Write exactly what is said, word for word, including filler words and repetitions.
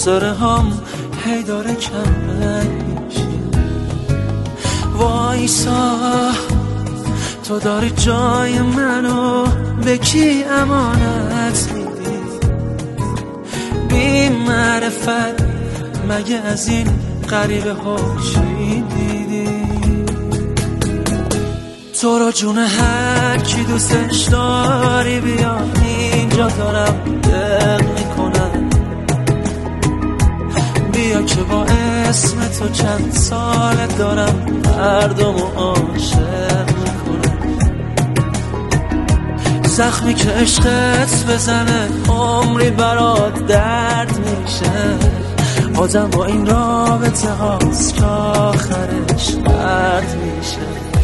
فاصله هم هی داره کم میشه. وایسا تو داری جای منو به کی امانت میدی؟ بی معرفت مگه از این غریبه ها چی دیدی؟ تو رو جون هر کی دوستش داری بیا اینجا دارم دل میکنم. بیا که با اسم تو چند ساله دارم مردم و عاشق میکنم. زخمی که عشقت بزنه عمری برات درد میشه. آدم با این رابطه هاست که آخرش درد میشه.